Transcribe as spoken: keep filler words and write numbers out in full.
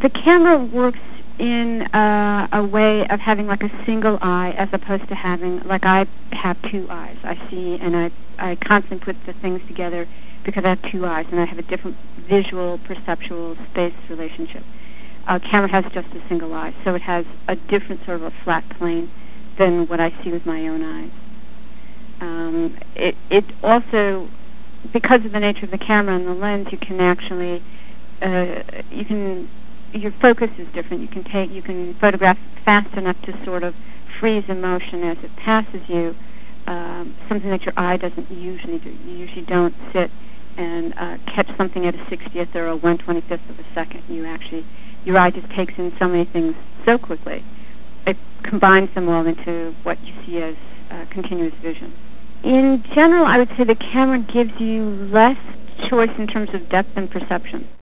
The camera works in uh, a way of having like a single eye as opposed to having, like I have two eyes. I see and I, I constantly put the things together because I have two eyes and I have a different visual, perceptual, space relationship. A camera has just a single eye, so it has a different sort of a flat plane than what I see with my own eyes. Um, it, it also, because of the nature of the camera and the lens, you can actually, uh, you can, your focus is different. You can take, you can photograph fast enough to sort of freeze emotion as it passes you, um, something that your eye doesn't usually do. You usually don't sit and uh, catch something at a sixtieth or a one twenty-fifth of a second. You actually, your eye just takes in so many things so quickly. It combines them all into what you see as uh, continuous vision. In general, I would say the camera gives you less choice in terms of depth and perception.